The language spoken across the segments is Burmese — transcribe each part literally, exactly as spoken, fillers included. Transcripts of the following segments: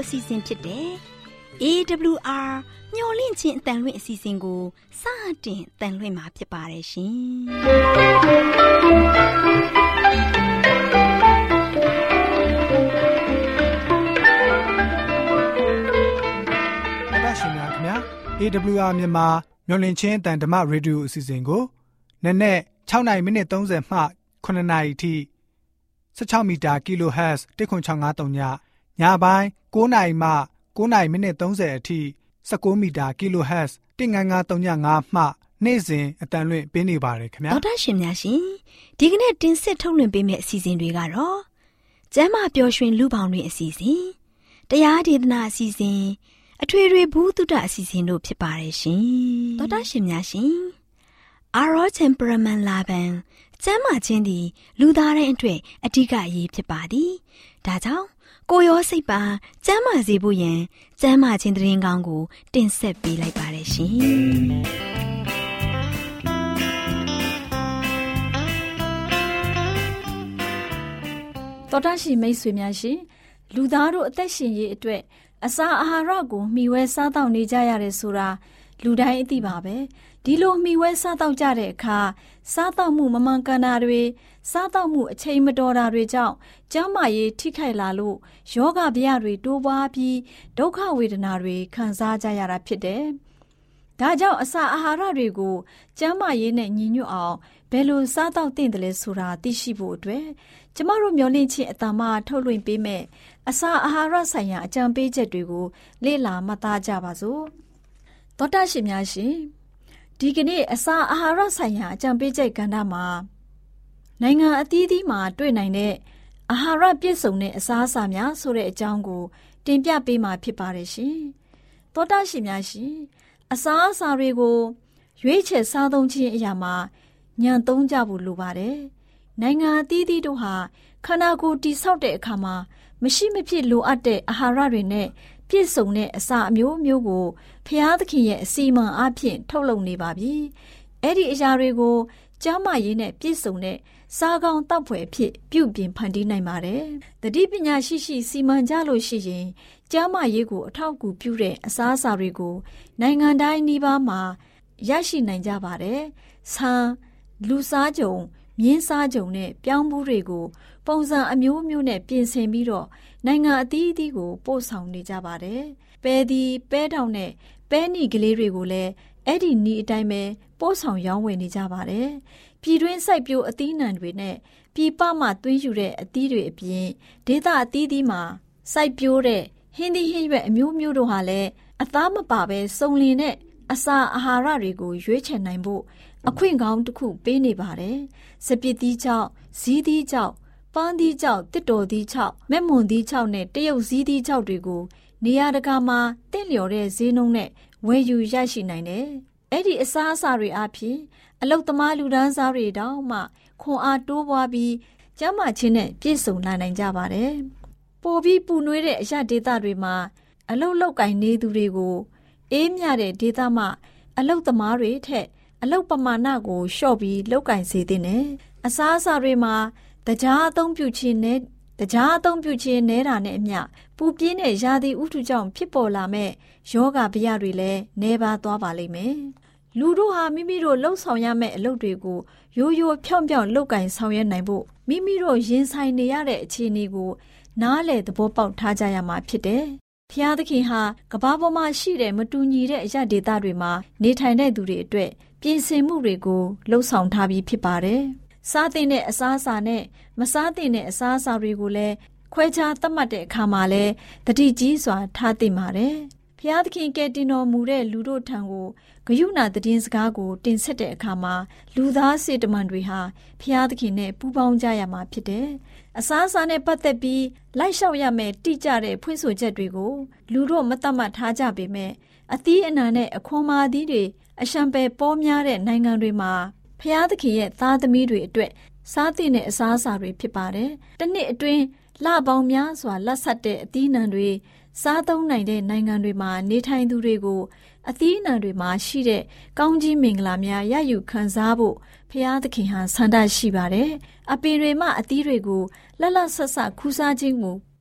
အစီအစဉ်ဖြစ်တဲ့ အေး ဒဘလျူ အာ မျော်လင့်ခြင်းအတန်လွင့်အစီအစဉ်ကိုစတင်တန်လွင့်မှာဖြစ်ပါတယ်ရှင်။ရှင်များခင်ဗျာ အေး ဒဘလျူ အာ မြန်မာမျော်လင့်ခြင်းအတန်ဓမ္မရေဒီယိုအစီအစဉ်ကိုနက်နက်၆နာရီမိနစ်၃၀မှခုနှစ်နာရီထိ၁၆မီတာ kHz တစ်ခု၆ငါးသုံးညညပိုင်း၉နာရီမှ၉နာရီမိနစ်၃၀အထိ၁၉မီတာ kHz တစ်ငါးငါးသုံးညငါးမှနေ့စဉ်အတန်လွင့်ပေးနေပါတယ်ခင်ဗျာဒေါက်တာရှင်များရှင်ဒီကနေ့တင်ဆက်ထုတ်လွှင့်ပေးမယ့်အစီအစဉ်တွေကတော့ကျမ်းမာပျော်ရွှင်လူပေါင်းတွင်အစီအစဉ်တရားဒေသနာအစီအစဉ်အထွေထွေဘုဒ္ဓအစီအစဉ်တို့ဖြစ်ပါတယ်ရှင်ဒေါက်တာရှင်များရှင်အာရော temperament လာပန်ကျမ်းမာခြင်းသည်လူသားတိုင်းအတွက်အဓိကအရေးဖြစ်ပါသည်ဒါကြောင့်ကိုယ်ရောစိတ်ပါကျမ်းမာစေဖို့ယင်ကျမ်းမာခြင်းသတင်းကောင်းကိုတင်ဆက်ပေးလိုက်ပါတယ်ရှင်တော်တာရှိမိတ်ဆွေများရှင်လူသားတို့အသက်ရှင်ရေးအတွက်အစာအာဟာရကိုမျှဝဲစားတောက်နေကြရတယ်ဆိုတာလူတိုင်းအသိပါပဲဒီလိုမျှဝဲစားတောက်ကြတဲ့အခါစားတောက်မှုမမှန်ကန်တာတွေစားတောက်မှုအချိန်မတော်တာတွေကြောင့်ကျန်းမာရေးထိခိုက်လာလို့ယောဂဗျာတွေတိုးပွားပြီးဒုက္ခဝေဒနာတွေခံစားကြရတာဖြစ်တယ်။ဒါကြောင့်အစာအာဟာရတွေကိုကျန်းမာရေးနဲ့ညီညွတ်အောင်ဘယ်လိုစားတောက်သင့်တယ်လဲဆိုတာသိရှိဖို့အတွက်ကျမတို့မျှော်လင့်ခြင်းအတ္တမထုတ်လွှင့်ပေးမယ်အစာအာဟာရဆိုင်ရာအကြံပေးချက်တွေကိုလေ့လာမှတ်သားကြပါစို့။သောတာရှင်များရှင်ဒီကနေ့အစာအာဟာရဆိုင်ရာအကြံပေးချက်ကဏ္ဍမှာနိုင်ငံအသီးသီးမှာတွေ့နိုင်တဲ့အာဟာရပြည့်စုံတဲ့အစားအစာများဆိုတဲ့အကြောင်းကိုတင်ပြပေးမှာဖြစ်ပါတယ်ရှင်။သောတာရှင်များရှင်အစာအစာတွေကိုရွေးချယ်စားသုံးခြင်းအရာမှာညံသုံးကြဖို့လိုပါတယ်။နိုင်ငံအသီးသီးတို့ဟာခန္ဓာကိုယ်တည်ဆောက်တဲ့အခါမှာမရှိမဖြစ်လိုအပ်တဲ့အာဟာရတွေနဲ့ပြည့်စုံတဲ့အစာအမျိုးမျိုးကိုဖျားသခင်ရဲ့အစီအမံအားဖြင့်ထုတ်လုပ်နေပါပြီ။အဲ့ဒီအရာတွေကိုကျန်းမာရေးနဲ့ပြည့်စုံတဲ့စားကောင်းတောက်ဖွယ်ဖြစ်ပြုပြင်ဖန်တီးနိုင်ပါတယ်။တတိပညာရှိရှိစီမံကြလို့ရှိရင်ကျန်းမာရေးကိုအထောက်အကူပြုတဲ့အစားအစာတွေကိုနိုင်ငံတိုင်းနှီးပါးမှာရရှိနိုင်ကြပါတယ်။ဆန်လူစားကြုံမြင်းစားကြုံနဲ့ပြောင်းဘူးတွေကိုပုံစံအမျိုးမျိုးနဲ့ပြင်ဆင်ပြီးတော့နိုင်ငံအသီးအသီးကိုပို့ဆောင်နေကြပါတယ်။ပဲဒီပဲတောင်နဲ့ပဲနီကလေးတွေကိုလည်းအဲ့ဒီနီအတိုင်းပဲပို့ဆောင်ရောင်းဝယ်နေကြပါတယ်။ပြည်တွင်းစိုက်ပျိုးအသီးနှံတွေနဲ့ပြည်ပမှသွင်းယူတဲ့အသီးတွေအပြင်ဒေသအသီးသီးမှာစိုက်ပျိုးတဲ့ဟင်းသီးဟင်းရွက်အမျိုးမျိုးတို့ဟာလည်းအသားမပါပဲစုံလင်တဲ့အစာအာဟာရတွေကိုရွေးချယ်နိုင်ဖို့အခွင့်ကောင်းတစ်ခုပေးနေပါတယ်။စပစ်သီးကြောင့်ဇီးသီးကြောင့်ပန်းသီးကြောင့်တစ်တော်သီးကြောင့်မက်မွန်သီးကြောင့်နဲ့တရုတ်ဇီးသီးကြောင့်တွေကိုနေရာတကာမှာတင့်လျော်တဲ့ဈေးနှုန်းနဲ့ဝယ်ယူရရှိနိုင်တယ်။အဲ့ဒီအစားအစာတွေအပြင်အလုတ်သမားလူဒန်းစားတွေတောင်မှခွန်အားတိုးပွားပြီးကျန်းမာခြင်းနဲ့ပြည့်စုံလာနိုင်ကြပါတယ်။ပိုပြီးပူနွေးတဲ့အရာဒေသတွေမှာအလုတ်လောက်ကင်နေသူတွေကိုအေးမြတဲ့ဒေသမှာအလုတ်သမားတွေထက်အလုတ်ပမာဏကိုလျှော့ပြီးလောက်ကင်စေတဲ့နဲ့အစားအစာတွေမှာတကြားအသုံးပြုခြင်းနဲ့တကြားအသုံးပြုခြင်းနဲတာနဲ့အမျှပူပြင်းတဲ့ရာသီဥတုကြောင့်ဖြစ်ပေါ်လာမဲ့ယောဂဗျာတွေလည်းနှဲပါသွားပါလိမ့်မယ်။လူတို့ဟာမိမိတို့လှုပ်ဆောင်ရမယ့်အလုပ်တွေကိုရိုးရိုးဖြောင့်ဖြောင့်လုပ်ကင်ဆောင်ရွက်နိုင်ဖို့မိမိတို့ရင်ဆိုင်နေရတဲ့အခြေအနေကိုနားလည်သဘောပေါက်ထားကြရမှာဖြစ်တယ်။ဖျားသခင်ဟာကမ္ဘာပေါ်မှာရှိတဲ့မတူညီတဲ့အရာဒေသတွေမှာနေထိုင်တဲ့သူတွေအတွက်ပြင်ဆင်မှုတွေကိုလှုပ်ဆောင်ထားပြီးဖြစ်ပါတယ်။စားသင့်တဲ့အစားအစာနဲ့မစားသင့်တဲ့အစားအစာတွေကိုလည်းခွဲခြားသတ်မှတ်တဲ့အခါမှာလည်းတတိကြီးစွာထားသင့်ပါတယ်။ဖျားသခင်ကယ်တင်တော်မူတဲ့လူတို့ထံကိုဂရုဏာသတင်းစကားကိုတင်ဆက်တဲ့အခါမှာလူသားစေတမန်တွေဟာဖျားသခင်နဲ့ပူးပေါင်းကြရမှာဖြစ်တယ်။အစားအစာနဲ့ပတ်သက်ပြီးလိုက်လျှောက်ရမယ့်တိကျတဲ့ဖွင့်ဆိုချက်တွေကိုလူတို့မသတ်မှတ်ထားကြပေမဲ့အသီးအနှံနဲ့အခွန်မာသီးတွေအရှံပယ်ပေါများတဲ့နိုင်ငံတွေမှာဖျားသခင်ရဲ့သားသမီးတွေအတွက်စားသင့်တဲ့အစားအစာတွေဖြစ်ပါတယ်။တစ်နှစ်အတွင်းလပေါင်းများစွာလက်ဆက်တဲ့အသီးနှံတွေစားသုံးနိုင်တဲ့နိုင်ငံတွေမှာနေထိုင်သူတွေကိုအသီးအနှံတွေမှာရှိတဲ့ကောင်းကြီးမင်္ဂလာများရယူခံစားဖို့ဖျားသခင်ဟာဆန္ဒရှိပါတယ်။အပင်တွေမှအသီးတွေကိုလက်လက်ဆက်ဆက်ခူးစားခြင်းကို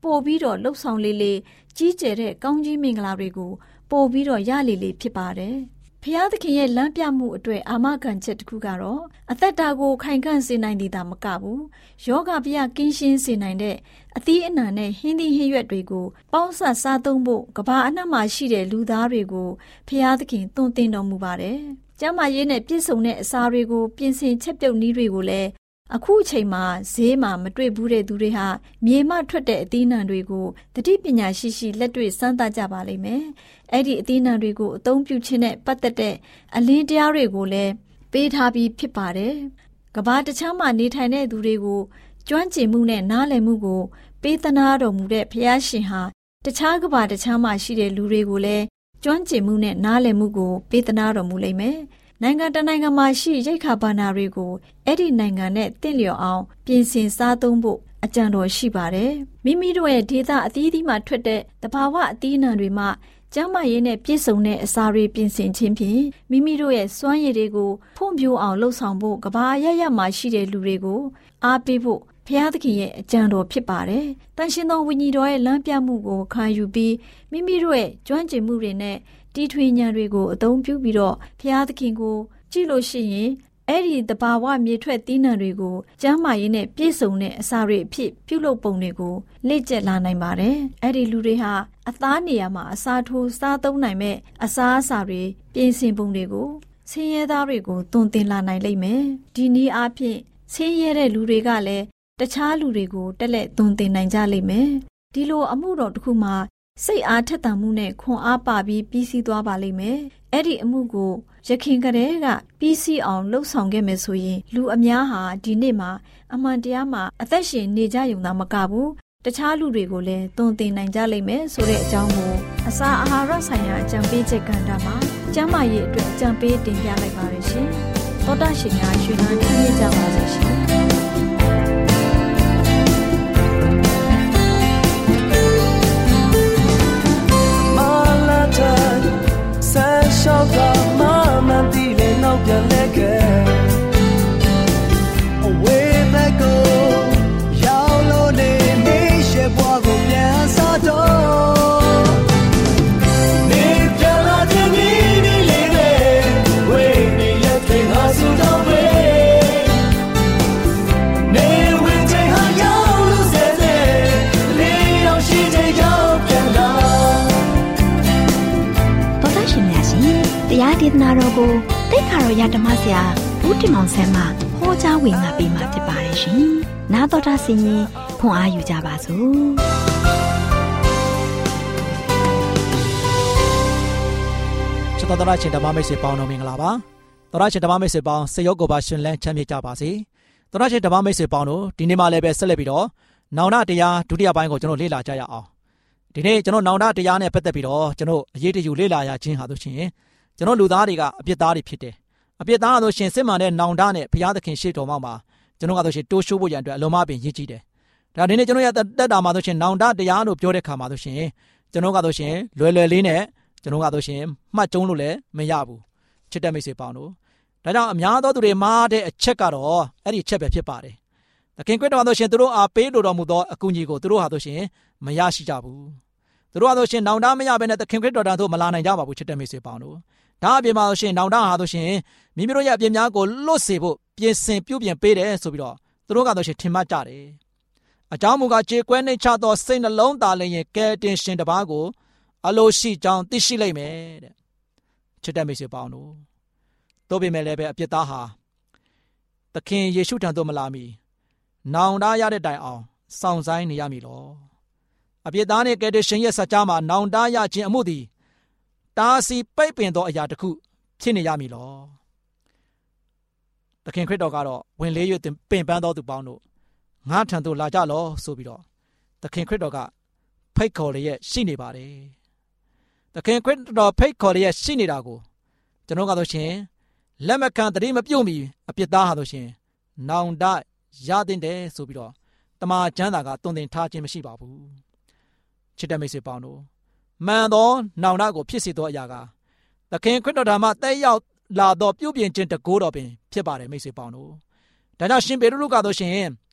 ပို့ပြီးတော့လှုပ်ဆောင်လေးလေးကြီးကျယ်တဲ့ကောင်းကြီးမင်္ဂလာတွေကိုပို့ပြီးတော့ရလေလေဖြစ်ပါတယ်။ဖျားသခင်ရဲ့လမ်းပြမှုအတွက်အာမခံချက်တစ်ခုကတော့အသက်တာကိုခိုင်ခံ့စေနိုင်သည်သာမကဘူးယောဂဗျာကင်းရှင်းစေနိုင်တဲ့အသီးအနှံနဲ့ဟင်းသီးဟင်းရွက်တွေကိုပေါင်းစပ်စားသုံးဖို့ကဘာအနှံ့မှာရှိတဲ့လူသားတွေကိုဖျားသခင်သွန်သင်တော်မူပါတယ်။ကျမ်းမာရေးနဲ့ပြည့်စုံတဲ့အစာတွေကိုပြင်ဆင်ချက်ပြုတ်နည်းတွေကိုလည်းအခုအချိန်မှာဈေးမှာမတွေ့ဘူးတဲ့သူတွေဟာမြေမှထွက်တဲ့အသီးနှံတွေကိုတတိပညာရှိရှိလက်တွေ့စမ်းသပ်ကြပါလိမ့်မယ်။အဲ့ဒီအသီးနှံတွေကိုအသုံးပြုခြင်းနဲ့ပတ်သက်တဲ့အလင်းတရားတွေကိုလည်းပေးထားပြီးဖြစ်ပါတယ်။ကမ္ဘာတခြားမှာနေထိုင်တဲ့သူတွေကိုကျွမ်းကျင်မှုနဲ့နားလည်မှုကိုပေးသနာတော်မူတဲ့ဘုရားရှင်ဟာတခြားကမ္ဘာတခြားမှာရှိတဲ့လူတွေကိုလည်းကျွမ်းကျင်မှုနဲ့နားလည်မှုကိုပေးသနာတော်မူလိမ့်မယ်။နိုင်ငံတနိုင်ငံမှာရှိရိက္ခာဘာနာတွေကိုအဲ့ဒီနိုင်ငံနဲ့တင့်လျော်အောင်ပြင်ဆင်စားသုံးဖို့အကြံတော်ရှိပါတယ်။မိမိတို့ရဲ့ဒေသအသီးသီးမှာထွက်တဲ့တဘာဝအသီးအနှံတွေမှာကျန်းမာရေးနဲ့ပြည့်စုံတဲ့အစာတွေပြင်ဆင်ခြင်းဖြင့်မိမိတို့ရဲ့စွမ်းရည်တွေကိုဖွံ့ဖြိုးအောင်လှုပ်ဆောင်ဖို့ကဘာရရမှာရှိတဲ့လူတွေကိုအားပေးဖို့ဘုရားသခင်ရဲ့အကြံတော်ဖြစ်ပါတယ်။တန်ရှင်သောဝိညာဉ်တော်ရဲ့လမ်းပြမှုကိုခံယူပြီးမိမိတို့ရဲ့ကျွမ်းကျင်မှုတွေနဲ့တီထွေဉာဏ်တွေကိုအသုံးပြုပြီးတော့ဘုရားသခင်ကိုကြည့်လို့ရှိရင်အဲ့ဒီတဘာဝမြေထွက်သီးနှံတွေကိုကျမ်းမာရေးနဲ့ပြည့်စုံတဲ့အစာတွေအဖြစ်ပြုလုပ်ပုံတွေကိုလေ့ကျက်လာနိုင်ပါတယ်။အဲ့ဒီလူတွေဟာအသားနေရာမှာအစာထိုးစားသုံးနိုင်မဲ့အစာအစာတွေပြင်ဆင်ပုံတွေကိုဆင်းရဲသားတွေကိုသွန်သင်လာနိုင်လိမ့်မယ်။ဒီနည်းအားဖြင့်ဆင်းရဲတဲ့လူတွေကလည်းတခြားလူတွေကိုတက်လက်သွန်သင်နိုင်ကြလိမ့်မယ်။ဒီလိုအမှုတော်တစ်ခုမှာစိတ်အားထက်သန်မှုနဲ့ခွန်အားပါပြီးပြီးစီးသွားပါလိမ့်မယ်။အဲ့ဒီအမှုကိုရခင်ကတည်းကပြီးစီးအောင်လှုပ်ဆောင်ခဲ့မယ်ဆိုရင်လူအများဟာဒီနေ့မှာအမှန်တရားမှာအသက်ရှင်နေကြရုံသာမကဘူးတခြားလူတွေကိုလည်းသွန်သင်နိုင်ကြလိမ့်မယ်ဆိုတဲ့အကြောင်းကိုအစာအာဟာရဆိုင်ရာအကြံပေးချက်ကဏ္ဍမှာကျန်းမာရေးအတွက်အကြံပေးတင်ပြလိုက်ပါရရှင်။သောတာရှင်များရှင်လန်းချမ်းမြေ့ကြပါစေရှင်။ရှောက်ကမမတီးလေနောက်ပြန်လဲခဲ့အဝေးဘက်ကိုရောက်လို့နေနေရှေ့ဘွားကိုပြန်စားတော့နေပြန်လာတဲ့နေနေလေးပဲဝေးနေရတဲ့ဟာစုတော့ပဲနေဝင်တဲ့ဟာရောက်လို့စေစေလေးရောက်ရှိတဲ့ရောက်ပြန်လာတရားဒေသနာတော်ကိုတိတ်ခါတော်ရဓမ္မဆရာဦးတင်မောင်ဆန်းမှဟောကြားဝင်ငါပေးมาဖြစ်ပါတယ်ရှင်။နာတော်တာဆင်ရင်ခွန်အားယူကြပါစို့။ချစ်တော်တော်ရှင်ဓမ္မမိတ်ဆွေပေါင်းတော်မင်္ဂလာပါ။တော်ရှင်ဓမ္မမိတ်ဆွေပေါင်းစေရောကိုပါရှင်လန်းချမ်းမြေ့ကြပါစေ။တော်ရှင်ဓမ္မမိတ်ဆွေပေါင်းတို့ဒီနေ့မှလည်းပဲဆက်လက်ပြီးတော့နောင်တတရားဒုတိယပိုင်းကိုကျွန်တော်လေ့လာကြရအောင်။ဒီနေ့ကျွန်တော်နောင်တတရားနဲ့ပတ်သက်ပြီးတော့ကျွန်တော်အရေးတယူလေ့လာရခြင်းဟာဆိုရှင်ကျွန်တော်လူသားတွေကအပြစ်သားတွေဖြစ်တယ်အပြစ်သားဆိုရှင်စစ်မှန်တဲ့နောင်တနဲ့ဘုရားသခင်ရှေ့တော်မှာကျွန်တော်ကဆိုရှင်တိုးရှိုးဖို့ရန်အတွက်အလုံးမပင်ရည်ကြည်တယ်ဒါဒီနေ့ကျွန်တော်ရတက်တာမှာဆိုရှင်နောင်တတရားလို့ပြောတဲ့ခါမှာဆိုရှင်ကျွန်တော်ကဆိုရှင်လွယ်လွယ်လေးနဲ့ကျွန်တော်ကဆိုရှင်မှတ်ကျုံလို့လည်းမရဘူးချစ်တဲ့မိတ်ဆွေပေါင်းတို့ဒါကြောင့်အများသောသူတွေမှားတဲ့အချက်ကတော့အဲ့ဒီအချက်ပဲဖြစ်ပါတယ်သခင်ခရစ်တော်ဆိုရှင်သူတို့အားပေးလိုတော်မူသောအကူအညီကိုသူတို့ဟာဆိုရှင်မရရှိကြဘူးသူတို့ဟာဆိုရှင်နောင်တမရဘဲနဲ့သခင်ခရစ်တော်တန်သို့မလာနိုင်ကြပါဘူးချစ်တဲ့မိတ်ဆွေပေါင်းတို့ဒါအပြင်မှာဆိုရှင်နောင်တဟာဆိုရှင်မိမိတို့ရဲ့အပြစ်များကိုလွတ်စေဖို့ပြင်ဆင်ပြုပြင်ပေးတယ်ဆိုပြီးတော့သူတို့ကဆိုရှင်ထင်မှတ်ကြတယ်အကြောင်းမူကားခြေကွဲနှိမ့်ချသောစိတ်နှလုံးသားလည်းရင်ကဲတင်ရှင်တစ်ပါးကိုအလိုရှိကြောင်းသိရှိလိမ့်မယ်တဲ့ချစ်တဲ့မိတ်ဆွေပေါင်းတို့တို့ပေမဲ့လည်းပဲအပြစ်သားဟာသခင်ယေရှုထံသို့မလာမီနောင်တရတဲ့တိုင်အောင်စောင့်ဆိုင်နေရမည်လောအပြစ်သားနဲ့ကဲတင်ရှင်ရဲ့စကြာမှာနောင်တရခြင်းအမှုသည်တာစီပိတ်ပင်သောအရာတစ်ခုဖြစ်နေရမည်လောသခင်ခရစ်တော်ကတော့ဝင်လေး၍ပင်ပန်းသောသူပေါင်းတို့ငါထံသို့လာကြလောဆိုပြီးတော့သခင်ခရစ်တော်ကဖိတ်ခေါ်လျက်ရှိနေပါတယ်သခင်ခရစ်တော်ဖိတ်ခေါ်လျက်ရှိနေတာကိုကျွန်တော်ကဆိုရှင်လက်မခံတတိမပြုတ်မီအပြစ်သားဟာဆိုရှင်နောင်တရတဲ့တယ်ဆိုပြီးတော့တမန်ကျမ်းစာကတုံသင်ထားခြင်းမရှိပါဘူးချစ်တဲ့မိတ်ဆွေပေါင်းတို့မှန်သောနောင်တကိုဖြစ်စေသောအရာကသခင်ခရစ်တော်ဓမ္မတက်ရောက်လာသောပြုပြင်ခြင်းတကိုးတော်ပင်ဖြစ်ပါတယ်မိတ်ဆွေပေါင်းတို့ဒါကြောင့်ရှင်ပေတရုကဆိုရှင်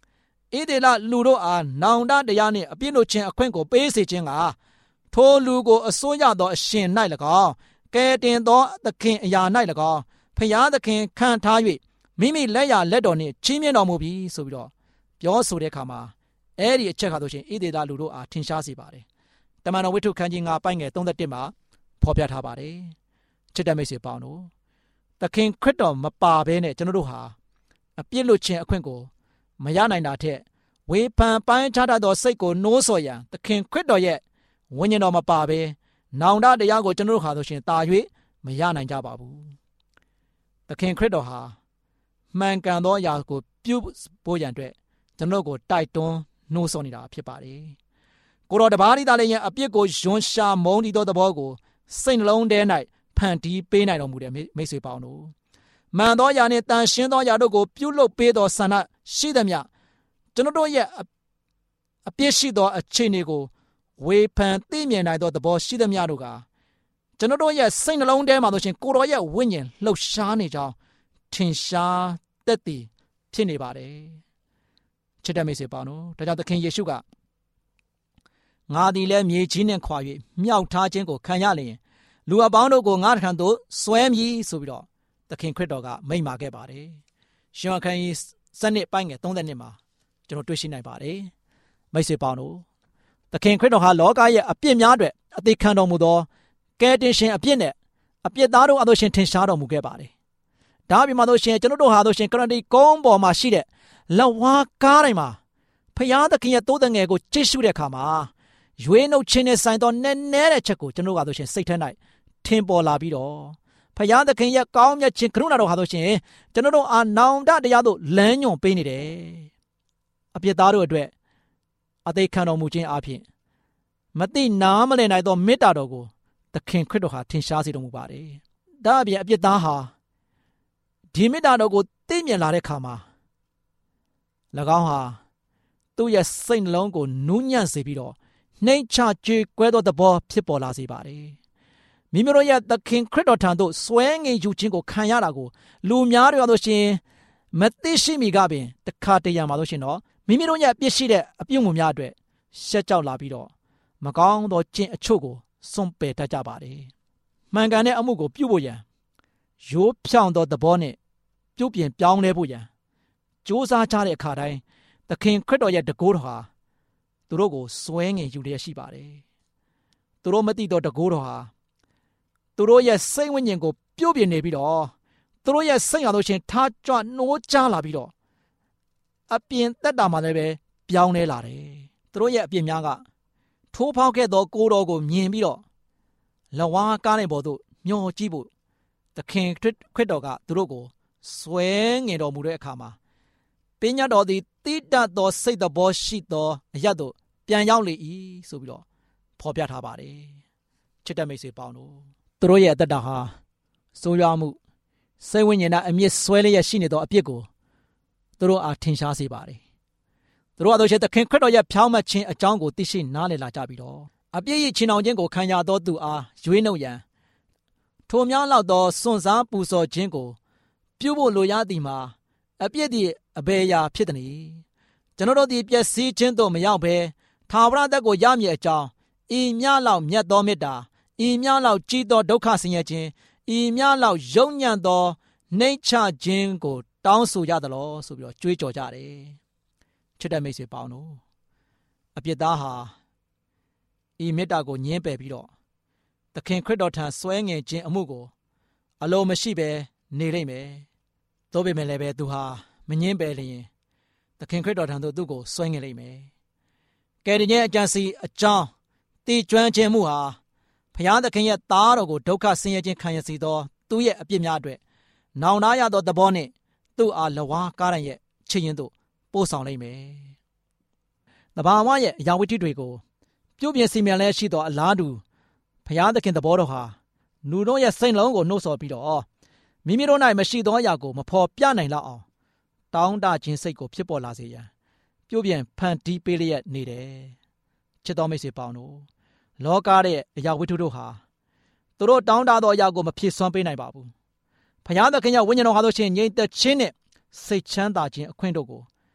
ဣသေလလူတို့အားနောင်တတရားနှင့်အပြစ်လွတ်ခြင်းအခွင့်ကိုပေးစေခြင်းကထိုလူကိုအစိုးရသောအရှင်၌၎င်းကဲတင်သောသခင်အရာ၌၎င်းဖျားသခင်ခံထား၍မိမိလက်ရလက်တော်နှင့်ချီးမြှင့်တော်မူပြီးဆိုပြီးတော့ပြောဆိုတဲ့အခါမှာအဲ့ဒီအချက်ခါဆိုရှင်ဣသေလလူတို့အားထင်ရှားစေပါတယ်တမန်တော်ဝိတ္ထုခန်းကြီး၅ပိုင်းငယ်၃၁မှာဖော်ပြထားပါတယ်ချစ်တဲ့မိတ်ဆွေပေါင်းတို့သခင်ခရစ်တော်မပါဘဲနဲ့ကျွန်တော်တို့ဟာအပြစ်လွတ်ခြင်းအခွင့်ကိုမရနိုင်တာထက်ဝေဖန်ပိုင်းခြားတတ်သောစိတ်ကိုနှိုးဆော်ရန်သခင်ခရစ်တော်ရဲ့ဝိညာဉ်တော်မပါဘဲနောင်တတရားကိုကျွန်တော်တို့ဟာဆိုရှင်တာ၍မရနိုင်ကြပါဘူးသခင်ခရစ်တော်ဟာမှန်ကန်သောအရာကိုပြုဖို့ရန်အတွက်ကျွန်တော်ကိုတိုက်တွန်းနှိုးဆော်နေတာဖြစ်ပါတယ်ကိုတော်တပါးဒီသားလေးရဲ့အပြစ်ကိုယွန်းရှာမုန်းတီးသောသဘောကိုစိတ်နှလုံးထဲ၌ဖန်တီးပေးနိုင်တော်မူတဲ့မိတ်ဆွေပေါင်းတို့မှန်သောအရာနှင့်တန်ရှင်းသောအရာတို့ကိုပြုလုပ်ပေးသောဆန္ဒရှိသမျှကျွန်တော်တို့ရဲ့အပြစ်ရှိသောအခြေအနေကိုဝေဖန်သိမြင်နိုင်သောသဘောရှိသမျှတို့ကကျွန်တော်တို့ရဲ့စိတ်နှလုံးထဲမှာဆိုရှင်ကိုတော်ရဲ့ဝိညာဉ်လှုပ်ရှားနေကြောင်းထင်ရှားသက်သေဖြစ်နေပါတယ်ချစ်တဲ့မိတ်ဆွေပေါင်းတို့ဒါကြောင့်သခင်ယေရှုကငါသည်လည်းမြေကြီးနှင့်ခွာ၍မြောက်ထားခြင်းကိုခံရလျင်လူအပေါင်းတို့ကိုငါထံသို့ဆွဲမည်ဆိုပြီးတော့သခင်ခရစ်တော်ကမိန့်မာခဲ့ပါတယ်ရှင်အခန်းကြီးစနစ်ပိုင်းငယ်၃၂မှာကျွန်တော်တွေ့ရှိနိုင်ပါတယ်မိတ်ဆွေပေါင်းတို့သခင်ခရစ်တော်ဟာလောကရဲ့အပြစ်များအတွက်အသေးခံတော်မူသောကယ်တင်ရှင်အပြစ်နဲ့အပြစ်သားတို့အသိရှင်ထင်ရှားတော်မူခဲ့ပါတယ်ဒါအပြင်မှာဆိုရှင်ကျွန်တော်တို့ဟာဆိုရှင်ကရဏီကုန်းပေါ်မှာရှိတဲ့လက်ဝါးကားတိုင်းမှာဖျားသခင်ရဲ့တိုးတငယ်ကိုကြည့်ရှုတဲ့အခါမှာရွေးနှုတ်ခြင်းနဲ့ဆိုင်သောနည်းနည်းတဲ့ချက်ကိုကျွန်တော်ကဆိုရှင်စိတ်ထဲ၌ထင်ပေါ်လာပြီးတော့ဖျားသခင်ရဲ့ကောင်းမြတ်ခြင်းကရုဏာတော်ဟာဆိုရှင်ကျွန်တော်တို့အာနောင်တတရားတို့လမ်းညွှန်ပေးနေတယ်အပြစ်သားတို့အတွက်အသေးခံတော်မူခြင်းအပြင်မသိနားမလည်နိုင်သောမေတ္တာတော်ကိုသခင်ခရစ်တော်ဟာထင်ရှားစေတော်မူပါတယ်ဒါအပြင်အပြစ်သားဟာဒီမေတ္တာတော်ကိုသိမြင်လာတဲ့အခါမှာ၎င်းဟာသူ့ရဲ့စိတ်နှလုံးကိုနူးညံ့စေပြီးတော့နှိမ်ချကြေကွဲသောသဘောဖြစ်ပေါ်လာစေပါတယ်မိမိတို့ရဲ့သခင်ခရစ်တော်ထံသို့ဆွဲငင်ယူခြင်းကိုခံရတာကိုလူများတွေဆိုရှင်မသိရှိမိကပင်တခါတရံမှာဆိုရှင်တော့မိမိတို့ရဲ့ပြစ်ရှိတဲ့အပြုမှုများအတွက်ရှက်ကြောက်လာပြီးတော့မကောင်းသောကျင့်အချို့ကိုစွန့်ပယ်တတ်ကြပါတယ်မှန်ကန်တဲ့အမှုကိုပြုဖို့ရန်ရိုးဖြောင်းသောသဘောနဲ့ပြုပြင်ပြောင်းလဲဖို့ရန်ကြိုးစားကြတဲ့အခါတိုင်းသခင်ခရစ်တော်ရဲ့တကိုးတော်ဟာသူတို့ကိုစွဲငင်ယူလျက်ရှိပါတယ်သူတို့မသိတော့တကိုးတော်ဟာသူတို့ရဲ့စိတ်ဝိညာဉ်ကိုပြုတ်ပြင်းနေပြီးတော့သူတို့ရဲ့စိတ်ဟာလို့ရှင်ထားကြွနှိုးကြားလာပြီးတော့အပြင်သက်တာမှလည်းပဲပြောင်းလဲလာတယ်သူတို့ရဲ့အပြင်များကထိုးဖောက်ခဲ့သောကိုယ်တော်ကိုမြင်ပြီးတော့လဝါကားတဲ့ဘော်သို့မျောကြည့်ဖို့သခင်ခရစ်တော်ကသူတို့ကိုဆွဲငင်တော်မူတဲ့အခါမှာပညာတော်သည်တိတတ်သောစိတ်တော်ရှိသောအရတ်တို့ပြန်ရောက်လေ၏ဆိုပြီးတော့ဖော်ပြထားပါတယ်ချစ်တဲ့မိတ်ဆွေပေါင်းတို့သူတို့ရဲ့အသက်တာဟာဆိုးရွားမှုစိတ်ဝိညာဉ်နဲ့အမြင့်ဆွဲလျက်ရှိနေသောအပြစ်ကိုသူတို့အားထင်ရှားစေပါတယ်သူတို့အတို့ရှိသခင်ခရစ်တော်ရဲ့ဖြောင်းမှတ်ခြင်းအကြောင်းကိုသိရှိနားလည်လာကြပြီးတော့အပြစ်ရဲ့ချင်းအောင်ခြင်းကိုခံရသောသူအားရွေးနှုတ်ရန်ထိုများလောက်သောစွန့်စားပူဇော်ခြင်းကိုပြုဖို့လိုရသည်မှာအပြစ်သည်အဘယ်အရာဖြစ်သနည်းကျွန်တော်တို့သည်ပျက်စီးခြင်းသို့မရောက်ဘဲထာဝရသက်ကိုရမည်အကြောင်းဤမြလောက်မြတ်သောမေတ္တာဤမြလောက်ကြီးသောဒုက္ခဆင်းရဲခြင်းဤမြလောက်ယုံညံ့သောနှိမ့်ချခြင်းကိုတောင်းဆိုကြသလိုဆိုပြီးတော့ကြွေးကြော်ကြတယ်ချစ်တဲ့မိတ်ဆွေပေါင်းတို့အပြစ်သားဟာဤမေတ္တာကိုညှင်းပယ်ပြီးတော့သခင်ခရစ်တော်ထံဆွဲငင်ခြင်းအမှုကိုအလိုမရှိဘဲနေလိမ့်မယ်သို့ပေမဲ့လည်းပဲသူဟာမငြင်းပယ်လျင်သခင်ခရစ်တော်ထံသို့သူ့ကိုဆွဲငင်လိမ့်မယ်ကယ်တင်ခြင်းအကြံစီအကြောင်းတည်ကျွမ်းခြင်းမှုဟာဖျားသခင်ရဲ့သားတော်ကိုဒုက္ခဆင်းရဲခြင်းခံရစေသောသူ့ရဲ့အပြစ်များအတွက်နောင်နာရသောသဘောနှင့်သူ့အားလဝါကားရန်ရဲ့ချစ်ရင်တို့ပို့ဆောင်လိမ့်မယ်။တဘာဝရဲ့အရာဝတ္ထုတွေကိုပြုပြင်စီမံလဲရှိသောအလားတူဖျားသခင်သဘောတော်ဟာလူတို့ရဲ့စိတ်လုံးကိုနှိုးဆော်ပြီးတော့မိမိတို့၌မရှိသောအရာကိုမဖော်ပြနိုင်လောက်အောင်တောင်းတခြင်းစိတ်ကိုဖြစ်ပေါ်လာစေရန်ပြုပြင်ဖန်တီးပေးလျက်နေတယ်။ချစ်တော်မိတ်ဆွေပေါင်းတို့လောကရဲ့အရာဝတ္ထုတို့ဟာသူတို့တောင်းတသောအရာကိုမဖြည့်စွမ်းပေးနိုင်ပါဘူး။ဖျားသခင်ရဲ့ဝိညာဉ်တော်ဟာဆိုရှင်ငြိမ်သက်ခြင်းနဲ့စိတ်ချမ်းသာခြင်းအခွင့်တို့ကို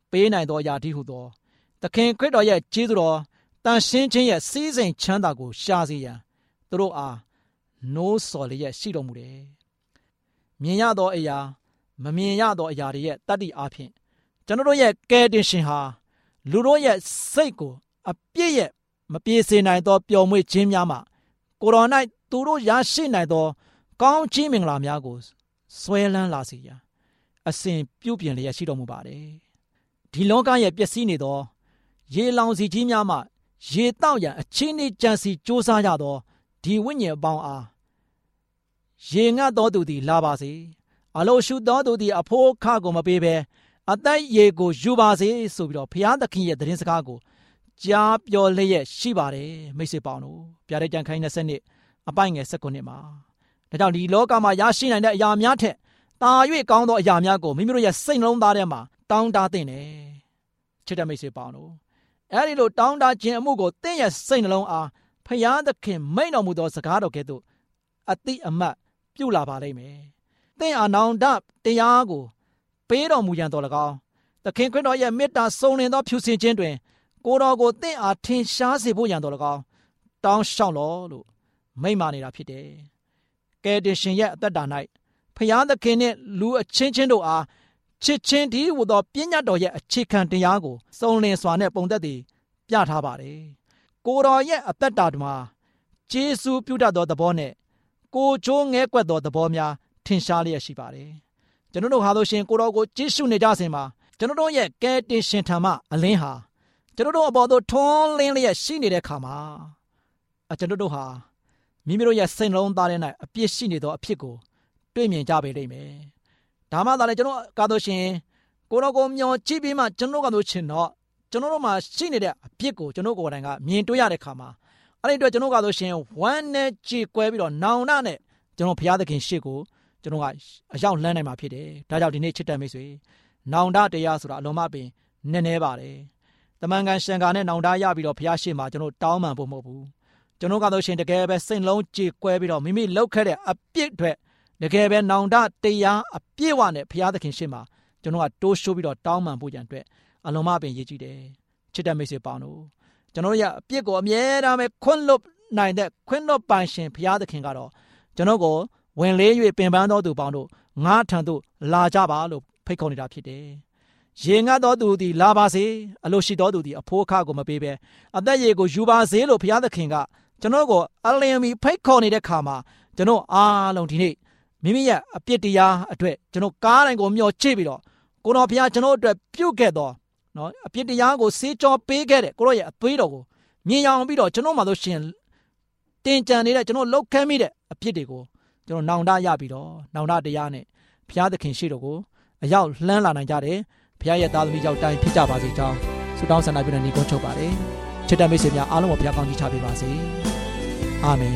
ပေးနိုင်သောအရာတည်းဟုသောသခင်ခရစ်တော်ရဲ့ကျေးဇူးတော်တန်ရှင်းခြင်းရဲ့စည်းစိမ်ချမ်းသာကိုရှာစေရန်သူတို့အားနိုးဆော်လျက်ရှိတော်မူတယ်။မြင်ရသောအရာမမြင်ရသောအရာတွေရဲ့တတ္တိအားဖြင့်ကျွန်တော်တို့ရဲ့ကယ်တင်ရှင်ဟာလူတို့ရဲ့စိတ်ကိုအပြည့်ရဲ့မပြေစေနိုင်သောပျော်မွေ့ခြင်းများမှကိုယ်တော်၌သူတို့ရရှိနိုင်သောကောင်းချီးမင်္ဂလာများကိုဆွဲလန်းလာစေရန်အစဉ်ပြုပြင်လျက်ရှိတော်မူပါတယ်။ဒီလောကရဲ့ပျက်စီးနေသောရေလောင်စီကြီးများမှရေတောက်ရန်အချင်းနှီးကြံစီစ조사ရသောဒီဝိညာဉ်အပေါင်းအားရေငတ်တော်သူသည်လာပါစေအလိုရှုတော်သူသည်အဖိုးအခကိုမပေးဘဲအသက်ရေကိုယူပါစေဆိုပြီးတော့ဘုရားသခင်ရဲ့သတင်းစကားကိုကြားပြောလျက်ရှိပါတယ်မိတ်ဆွေပေါင်းတို့ဗျာဒိတ်ကျမ်းခန်းยี่สิบနှစ်အပိုင်ငယ်십구နှစ်မှာဒါကြောင့်ဒီလောကမှာရရှိနိုင်တဲ့အရာများထက်တာ၍ကောင်းသောအရာများကိုမိမိတို့ရဲ့စိတ်နှလုံးသားထဲမှာတောင်းတသင့်တယ်ချစ်တဲ့မိတ်ဆွေပေါင်းတို့အဲဒီလိုတောင်းတခြင်းအမှုကိုသင်ရဲ့စိတ်နှလုံးအားဘုရားသခင်မိန့်တော်မူသောစကားတော်ကဲ့သို့အတိအမှတ်ပြုလာပါလိမ့်မယ်သင်အာနောင်တတရားကိုပေးတော်မူရန်တော်၎င်းသခင်ခရစ်တော်ရဲ့မေတ္တာစုံလင်သောဖြူစင်ခြင်းတွင်ကိုယ်တော်ကိုသင်အားထင်ရှားစေဖို့ရန်တော်၎င်းတောင်းလျှောက်လောလို့မိန့်မာနေတာဖြစ်တယ်ကယ်တင်ရှင်ရဲ့အသက်တာ၌ဘုရားသခင်နှင့်လူအချင်းချင်းတို့အားချစ်ချင်းတည်းဟူသောပညတ်တော်ရဲ့အခြေခံတရားကိုစုံလင်စွာနဲ့ပုံသက်သည်ပြထားပါတယ်ကိုယ်တော်ရဲ့အသက်တာမှာကျေးဇူးပြုတတ်သောသဘောနဲ့ကိုချိုးငဲကွက်သောသဘောများထင်ရှားလျက်ရှိပါတယ်ကျွန်တော်တို့ဟာလို့ရှင်ကိုယ်တော်ကိုကြည့်ရှုနေကြစဉ်မှာကျွန်တော်တို့ရဲ့ကယ်တင်ရှင်ထံမှအလင်းဟာကျွန်တော်တို့အပေါ်သို့ထွန်းလင်းလျက်ရှိနေတဲ့ခါမှာအကျွန်တော်တို့ဟာမိမိတို့ရဲ့စိတ်နှလုံးသားထဲ၌အပြစ်ရှိနေသောအဖြစ်ကိုတွေ့မြင်ကြပေလိမ့်မယ်ဒါမှသာလေကျွန်တော်ကားလို့ရှင်ကိုယ်တော်ကိုမျှော်ကြည့်ပြီးမှကျွန်တော်ကတော့ရှင်တော့ကျွန်တော်တို့မှာရှိနေတဲ့အပြစ်ကိုကျွန်တော်ကိုယ်တိုင်ကမြင်တွေ့ရတဲ့ခါမှာအဲ့ဒီအတွက်ကျွန်တော်ကတော့ရှင်ဝမ်းနဲ့ကြည်ကွဲပြီးတော့နောင်တနဲ့ကျွန်တော်ဘုရားသခင်ရှေ့ကိုကျွန်တော်ကအရောက်လန်းနိုင်မှာဖြစ်တယ်ဒါကြောင့်ဒီနေ့ချစ်တဲ့မိတ်ဆွေနောင်တတရားဆိုတာအလုံးမပင်နည်းနည်းပါတယ်တမန်ကန်ရှံကာနဲ့နောင်တရပြီးတော့ဘုရားရှေ့မှာကျွန်တော်တောင်းပန်ဖို့မဟုတ်ဘူးကျွန်တော်ကတော့ရှင်တကယ်ပဲစိတ်လုံးကြည်ကွဲပြီးတော့မိမိလောက်ခဲ့တဲ့အပြစ်တွေတကယ်ပဲနောင်တတရားအပြည့်အဝနဲ့ဘုရားသခင်ရှေ့မှာကျွန်တော်ကတိုးရှိုးပြီးတော့တောင်းပန်ဖို့ကြံအတွက်အလုံးမပင်ရည်ကြည်တယ်ချစ်တဲ့မိတ်ဆွေပေါင်းတို့ကျွန်တော်ရဲ့အပြစ်ကိုအမြဲတမ်းပဲခွင့်လွတ်နိုင်တဲ့ခွင့်လွတ်ပိုင်ရှင်ဘုရားသခင်ကတော့ကျွန်တော်ကိုဝင်လေး၍ပင်ပန်းတော်သူပေါင်းတို့ငါထံသို့လာကြပါလို့ဖိတ်ခေါ်နေတာဖြစ်တယ်ရေငတ်တော်သူသည်လာပါစေအလိုရှိတော်သူသည်အဖိုးအခကိုမပေးဘဲအသက်ရေကိုယူပါစေလို့ဘုရားသခင်ကကျွန်တော်ကိုအလင်းမီဖိတ်ခေါ်နေတဲ့ခါမှာကျွန်တော်အားလုံးဒီနေ့မိမိရဲ့အပြစ်တရားအတွက်ကျွန်တော်ကားတိုင်းကိုမျှော်ကြည့်ပြီးတော့ကိုတော်ဘုရားကျွန်တော်အတွက်ပြုတ်ခဲ့တော့နော်အပြစ်တရားကိုစေးကြောပေးခဲ့တဲ့ကိုတော်ရဲ့အသွေးတော်ကိုမြင်အောင်ပြီးတော့ကျွန်တော်မှဆိုရှင်တင်ကြံနေတဲ့ကျွန်တော်လောက်ခဲမိတဲ့အပြစ်တွေကိုကျွန်တော်နောင်တရပြီးတော့နောင်တတရားနဲ့ဘုရားသခင်ရှိတော်ကိုအရောက်လှမ်းလာနိုင်ကြတယ်ဘုရားရဲ့သားသမီးကြောင့်တိုင်ဖြစ်ကြပါစေကြောင်းဆုတောင်းဆန္ဒပြုတဲ့ညီကုန်းချုပ်ပါတယ်ချစ်တဲ့မိတ်ဆွေများအားလုံးကိုဘုရားကောင်းကြီးချပေးပါစေအာမင်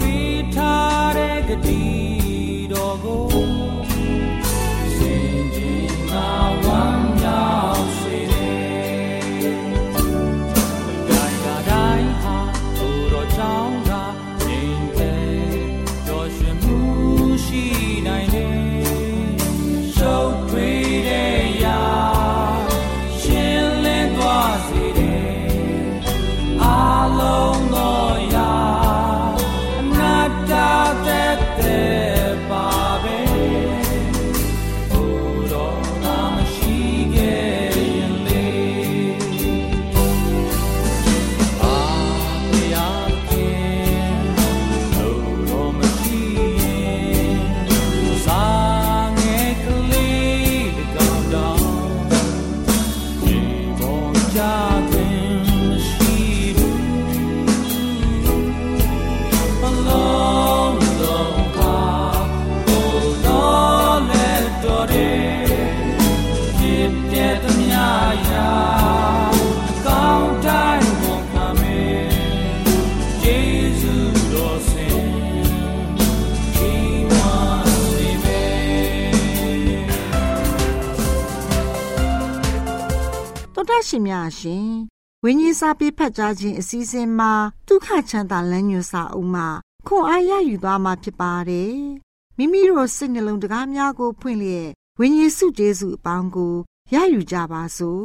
ဒီတော်ကိုစင်ကြတော်တရှင်များရှင်ဝိညာဉ်စာပေဖတ်ကြားခြင်းအစီအစဉ်မှာဒုက္ခချမ်းသာလမ်းညွှန်စာအုပ်မှာခွန်အားရယူသွားမှာဖြစ်ပါတယ်မိမိတို့စိတ်နှလုံးတကားများကိုဖွင့်လျက်ဝိညာဉ်စုကျေးဇူးအပေါင်းကိုရယူကြပါစို့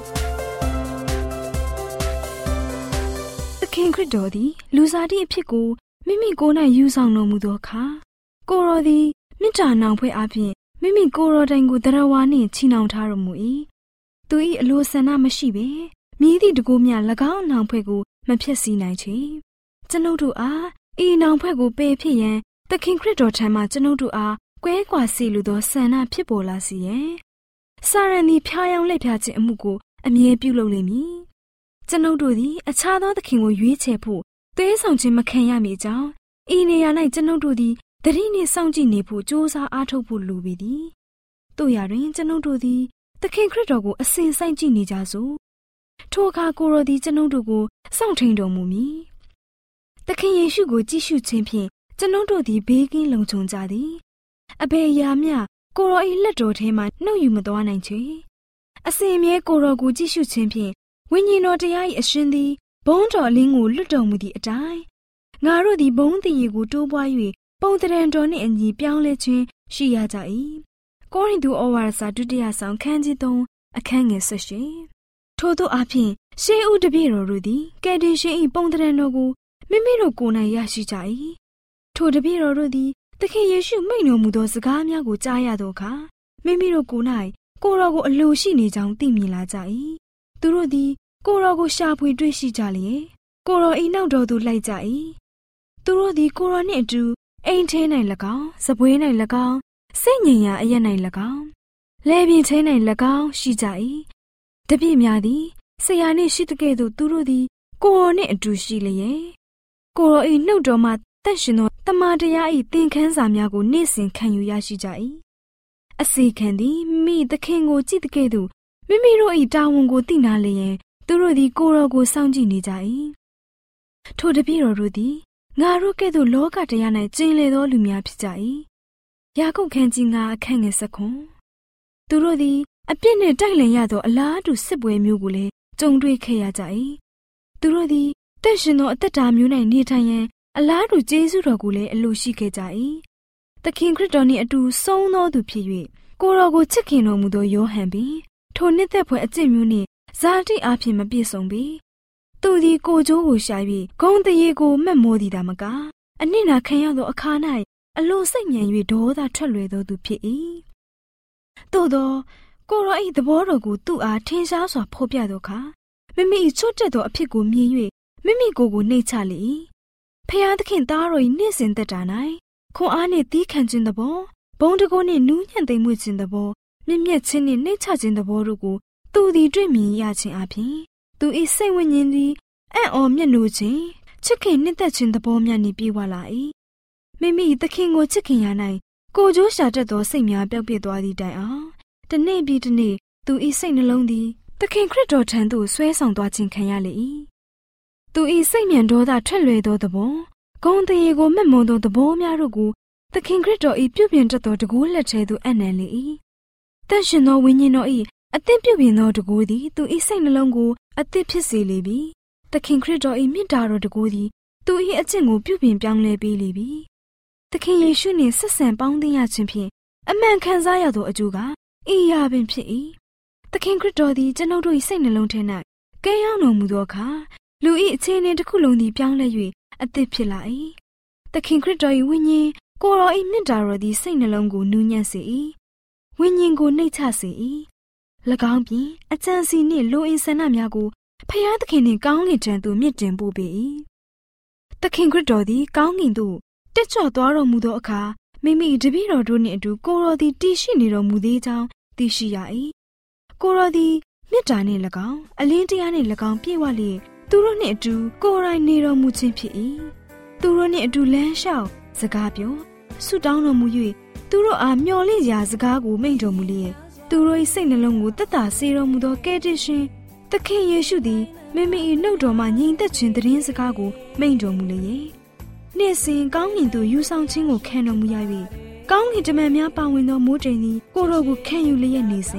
သခင်ခရစ်တော်သည်လူစားတိအဖြစ်ကိုမိမိကိုယ်၌ယူဆောင်တော်မူသောအခါကိုယ်တော်သည်မေတ္တာနောင်ဖွဲ့အပြင်မိမိကိုယ်တော်တိုင်ကိုတရားဝါနှင့်ချီနှောင်ထားတော်မူ၏သူ၏အလိုဆန္ဒမရှိဘဲမြည်သည့်တကူမြ၎င်းနောင်ဖွဲ့ကိုမဖျက်ဆီးနိုင်ချေကျွန်ုပ်တို့အားဤနောင်ဖွဲ့ကိုပယ်ဖြစ်ရန်သခင်ခရစ်တော်ထံမှကျွန်ုပ်တို့အားကွဲကွာစေလိုသောဆန္ဒဖြစ်ပေါ်လာစေရန်စာရန်သည်ဖျားယောင်းလက်ဖျားခြင်းအမှုကိုအမြဲပြုလုပ်လိမ့်မည်ကျွန်ုပ်တို့သည်အခြားသောသခင်ကိုရွေးချယ်ဖို့သွေးဆောင်ခြင်းမခံရမည်ကြောင်းဤနေရာ၌ကျွန်ုပ်တို့သည်တတိနှင့်စောင့်ကြည့်နေဖို့ကြိုးစားအားထုတ်ဖို့လိုပေသည်တို့ရာတွင်ကျွန်ုပ်တို့သည်သခင်ခရစ်တော်ကိုအစဉ်စိုက်ကြည့်နေကြစို့ထိုအခါကိုယ်တော်သည်ကျွန်ုပ်တို့ကိုစောင့်ထိန်တော်မူမည်သခင်ယေရှုကိုကြည့်ရှုခြင်းဖြင့်ကျွန်ုပ်တို့သည်ဘေးကင်းလုံခြုံကြသည်အဘယ်အရာမျှကိုယ်တော်၏လက်တော်ထဲမှနှုတ်ယူမသွားနိုင်ချေအစဉ်အမြဲကိုယ်တော်ကိုကြည့်ရှုခြင်းဖြင့်ဝိညာဉ်တော်တရား၏အရှင်သည်ဘုန်းတော်အလင်းကိုလွတ်တော်မူသည့်အတိုင်းငါတို့သည်ဘုန်းတည်ရကိုတိုးပွား၍ပုံတရံတော်နှင့်အညီပြောင်းလဲခြင်းရှိရကြ၏ကောရိန္သုဩဝါဒစာဒုတိယဆောင်ခန်းကြီးသုံးအခန်းငယ်၁၈ထို့သောအဖြစ်ရှေးဦးတပည့်တော်တို့သည်ကယ်တင်ရှင်၏ပုံတရံတော်ကိုမိမိတို့ကိုယ်၌ရရှိကြ၏ထိုတပည့်တော်တို့သည်သခင်ယေရှုမိန့်တော်မူသောစကားများကိုကြားရသောအခါမိမိတို့ကိုယ်၌ကိုယ်တော်ကိုအလိုရှိနေကြောင်းသိမြင်လာကြ၏သူတို့သည်ကိုယ်တော်ကိုရှာဖွေတွေ့ရှိကြလျက်ကိုယ်တော်၏နောက်တော်သို့လိုက်ကြ၏သူတို့သည်ကိုယ်တော်နှင့်အတူအိမ်ထဲ၌၎င်းစပွဲ၌၎င်းစိတ်ငြိမ်ရာအရက်၌၎င်းလဲပြင်ထဲ၌၎င်းရှိကြ၏တပည့်များသည်ဆရာနှင့်ရှိတဲ့ကဲ့သို့သူတို့သည်ကိုယ်တော်နှင့်အတူရှိလျက်ကိုယ်တော်၏နှုတ်တော်မှတတ်ရှင်သောတမန်တရား၏သင်ခန်းစာများကိုနေ့စဉ်ခံယူရရှိကြ၏အစေခံသည်မိသခင်ကိုကြည့်တဲ့ကဲ့သို့မိမိတို့၏တာဝန်ကိုသိနာလျက်သူတို့သည်ကိုယ်တော်ကိုစောင့်ကြည့်နေကြ၏ထိုတပည့်တော်တို့သည်ငါတို့ကဲ့သို့လောကတရား၌ကျင်လည်သောလူများဖြစ်ကြ၏ယာကုပ်ခန်းကြီးငါအခန်းငယ်၁၇သူတို့သည်အပြစ်နှင့်တိုက်လည်ရသောအလားတူစစ်ပွဲမျိုးကိုလည်းကြုံတွေ့ခဲ့ရကြ၏သူတို့သည်တင့်ရှင်သောအသက်တာမျိုး၌နေထိုင်ရန်အလားတူကျေးဇူးတော်ကိုလည်းအလိုရှိခဲ့ကြ၏သခင်ခရစ်တော်နှင့်အတူဆုံးသောသူဖြစ်၍ကိုယ်တော်ကိုချစ်ခင်တော်မူသောယောဟန်ပင်ထိုနှစ်သက်ဖွယ်အကျင့်မျိုးနှင့်ဇာတိအဖြစ်မပြည့်စုံပေသူသည်ကိုကြိုးကိုရှာ၍ဂုံတရေကိုမက်မောသည်သာမကအနစ်နာခံရသောအခါ၌အလိုစိတ်မြန်၍ဒေါသထွက်လွယ်သောသူဖြစ်၏သို့သောကိုယ်တော်၏သဘောတော်ကိုသူ့အားထင်ရှားစွာဖော်ပြသောအခါမိမိချွတ်တက်သောအဖြစ်ကိုမြင်၍မိမိကိုယ်ကိုနှိမ့်ချလေ၏ဖျားသခင်သားတော်၏နေ့စဉ်သက်တာ၌ခွန်အားနှင့်သီးခံခြင်းသဘောဘုံတကုနှင့်နူးညံ့သိမ်မွေ့ခြင်းသဘောမြင့်မြတ်ခြင်းနှင့်နှိမ့်ချခြင်းသဘောတို့ကိုသူသည်တွေ့မြင်ရခြင်းအပြင်သူ၏စိတ်ဝိညာဉ်သည်အံ့ဩမျက်နှိုးခြင်းချစ်ခင်နှစ်သက်ခြင်းသဘောများနှင့်ပြေဝလာ၏မိမိသခင်ကိုချစ်ခင်ရ၌ကိုကြိုးရှာတတ်သောစိတ်များပျောက်ပြစ်သွားသည့်တိုင်အောင်တနေ့ပြီးတနေ့သူ၏စိတ်နှလုံးသည်သခင်ခရစ်တော်ထံသို့ဆွဲဆောင်သွားခြင်းခံရလေ၏သူ၏စိတ်မြန်ဒေါသထွက်လွယ်သောသဘောဂုဏ်တရေကိုမက်မွန်သောသဘောများတို့ကိုသခင်ခရစ်တော်၏ပြုပြင်တတ်သောတကူလက်ထဲသို့အပ်နှံလေ၏တန်ရှင်သောဝိညာဉ်တော်၏အသစ်ပြုပြင်သောတကူသည်သူ၏စိတ်နှလုံးကိုအသစ်ဖြစ်စေလေပြီသခင်ခရစ်တော်၏မေတ္တာတော်တကူသည်သူ၏အကျင့်ကိုပြုပြင်ပြောင်းလဲပေးလေပြီသခင်ယေရှုနှင့်ဆက်ဆံပေါင်းသင်းရခြင်းဖြင့်အမှန်ခံစားရသောအကျိုးကဤရာပင်ဖြစ်၏သခင်ခရစ်တော်သည်ကျွန်ုပ်တို့၏စိတ်နှလုံးထဲ၌ကဲရောက်တော်မူသောအခါလူ၏အခြေအနေတစ်ခုလုံးသည်ပြောင်းလဲ၍အသစ်ဖြစ်လာ၏သခင်ခရစ်တော်၏ဝိညာဉ်ကိုယ်တော်၏မေတ္တာတော်သည်စိတ်နှလုံးကိုနူးညံ့စေ၏ဝိညာဉ်ကိုနှိမ့်ချစေ၏၎င်းပြင်အကြံစီနှင့်လူအင်ဆန္ဒများကိုဖျားသခင်နှင့်ကောင်းကင်ထံသို့မြင့်တင်ပို့ပေ၏သခင်ခရစ်တော်သည်ကောင်းကင်သို့တက်ကြွသွားတော်မူသောအခါမိမိတပည့်တော်တို့နှင့်အတူကိုယ်တော်သည်တည်ရှိနေတော်မူသေးကြောင်းသိရှိရ၏ကိုယ်တော်သည်မေတ္တာနှင့်၎င်းအလင်းတရားနှင့်၎င်းပြည့်ဝလျက်သူတို့နှင့်အတူကိုယ်တိုင်နေတော်မူခြင်းဖြစ်၏သူတို့နှင့်အတူလမ်းလျှောက်စကားပြောဆုတောင်းတော်မူ၍သူတို့အားမျှော်လင့်ရာစကားကိုမိန့်တော်မူလျက်သူတို့၏စိတ်နှလုံးကိုသက်သာစေတော်မူသောကယ်တင်ရှင်သခင်ယေရှုသည်မိမိ၏နှုတ်တော်မှငြိမ်သက်ခြင်းသတင်းစကားကိုမိန့်တော်မူလျက်နေ့စဉ်ကောင်းကင်သို့ယူဆောင်ခြင်းကိုခံတော်မူရ၍ကောင်းကင်တမန်များပါဝင်သောမိုးတိမ်သည်ကိုယ်တော်ကိုခံယူလျက်နေစဉ်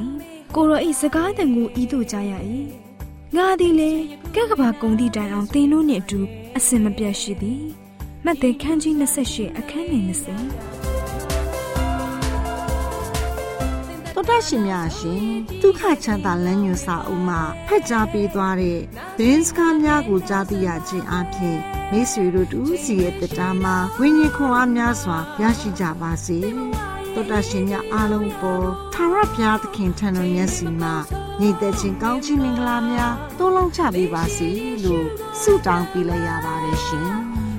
ကိုရောဤစကားတန်ကိုဤသို့ကြားရ၏ငါသည်လေကက်ကဘာကုံသည့်တိုင်အောင်သင်တို့နှင့်အတူအစင်မပြတ်ရှိသည်မှတ်သင်ခန်းကြီး၂၈အခန်းငယ်၂၀တော်တာရှင်များရှင်ဒုက္ခချမ်းသာလမ်းညွှန်စာအုပ်မှာဖတ်ကြားပေးသွားတဲ့သတင်းစကားများကိုကြားသိရခြင်းအပြင်မိတ်ဆွေတို့တူစီရဲ့တရားမှာဝိညာဉ်ခွန်အားများစွာရရှိကြပါစေတော်တာရှင်များအားလုံးပေါ်ထာဝရဘုရားသခင်ထံတော်မျက်စီမှာညီသက်ချင်းကောင်းချီးမင်္ဂလာများတိုးလုံးချပေးပါစေလို့ဆုတောင်းပေးလိုက်ရပါတယ်ရှင်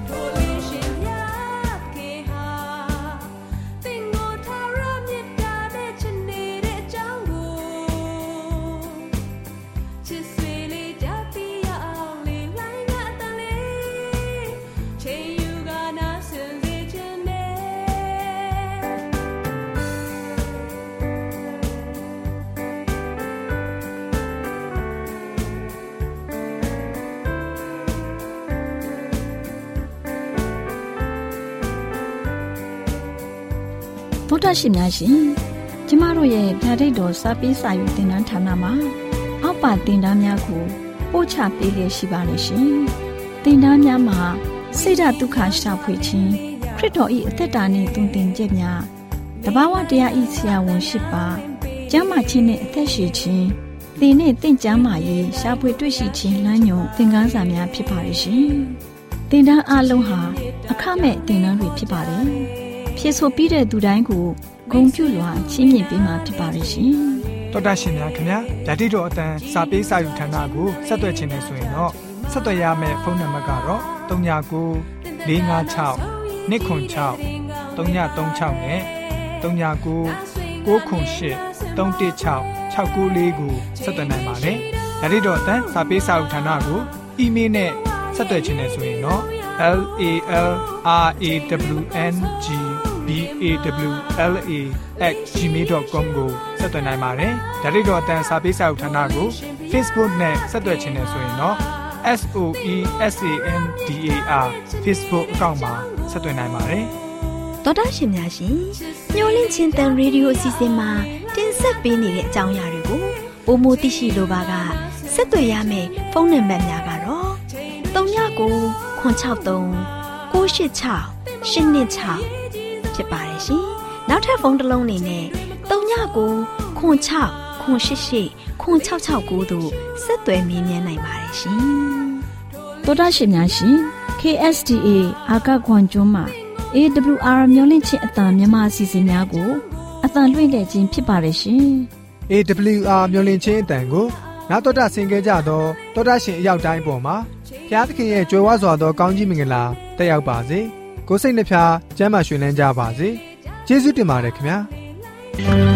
ဗုဒ္ဓရှင်များရှင်ကျမတို့ရဲ့ဓာတ်တော်စာပေးစာယူသင်တန်းဌာနမှာအောက်ပါသင်တန်းများကိုပို့ချပေးလျက်ရှိပါတယ်ရှင်သင်တန်းများမှာစိတ်ဓာတ်ဒုက္ခရှာဖွေခြင်းခရစ်တော်၏အသက်တာနှင့်တုန်တင်ခြင်းများတဘာဝတရားဤဆရာဝန်ရှိပါကျမ်းမာခြင်းနှင့်အသက်ရှိခြင်းသင်နှင့်တင့်ကြမာရေးရှာဖွေတွေ့ရှိခြင်းလမ်းညွန်သင်ခန်းစာများဖြစ်ပါတယ်ရှင်သင်တန်းအလုံးဟာအခမဲ့သင်တန်းတွေဖြစ်ပါတယ်ဖြည့်ဆို့ပြီးတဲ့သူတိုင်းကိုဂုဏ်ပြုလွှာချီးမြှင့်ပေးမှာဖြစ်ပါရဲ့ရှင်။တော်တာရှင်များခင်ဗျာဓာတိတော်အတန်းစာပေးစာယူဌာနကိုဆက်သွယ်ခြင်းနဲ့ဆိုရင်တော့ဆက်သွယ်ရမယ့်ဖုန်းနံပါတ်ကတော့၃၉၉၄၅၆၂ခွန်၆၃၃၆နဲ့၃၉၉၉ခွန်၈၃၁၆၆၉၄ကိုဆက်သွယ်နိုင်ပါတယ်။ဓာတိတော်အတန်းစာပေးစာယူဌာနကိုအီးမေးလ်နဲ့ဆက်သွယ်ခြင်းနဲ့ဆိုရင်တော့ L A L R A W N G B A W L A at gmail dot com ကိုဆက်သွင်းနိုင်ပါတယ်။ဒါ့အပြင်တော့အတန်းစာပေးစာဥထာဏာကို Facebook နဲ့ဆက်သွယ်ခြင်းနဲ့ဆိုရင်တော့ S O E S A N D A R Facebook အကောင့်မှာဆက်သွင်းနိုင်ပါတယ်။ဒေါက်တာရှင်များရှင်ညှို့လင့်ချင်းတန်ရေဒီယိုအစီအစဉ်မှာတင်ဆက်ပေးနေတဲ့အကြောင်းအရာတွေကိုပိုမိုသိရှိလိုပါကဆက်သွယ်ရမယ့်ဖုန်းနံပါတ်များကတော့၃၉၉ခွန်၆၃၉၈၆၈၂၆ဖြစ်ပါတယ်ရှင်။နောက်ထပ်ဖုန်းတစ်လုံးနေနဲ့၃၉၉ခွန်၆ခွန်၈၈ခွန်၆၆၉တို့ဆက်သွယ်မြင်းမြန်းနိုင်ပါတယ်ရှင်။ဒေါက်တာရှင်များရှင် K S D A အာကခွန်ကျွန်းမှာ A W R မျိုးလင့်ချင်းအတံမြန်မာအစီအစဉ်များကိုအတံလွှင့်ခဲ့ခြင်းဖြစ်ပါတယ်ရှင်။ A W R မျိုးလင့်ချင်းအတံကိုနောက်တော်တာဆင်ကြကြတော့တော်တာရှင်အရောက်တိုင်းပေါ်မှာဘုရားသခင်ရဲ့ကြွယ်ဝစွာသောကောင်းကြီးမင်္ဂလာတက်ရောက်ပါစေကိုယ်စိတ်နှဖျားကျမ်းမာရွှင်လန်းကြပါစေကျေးဇူးတင်ပါတယ်ခင်ဗျာ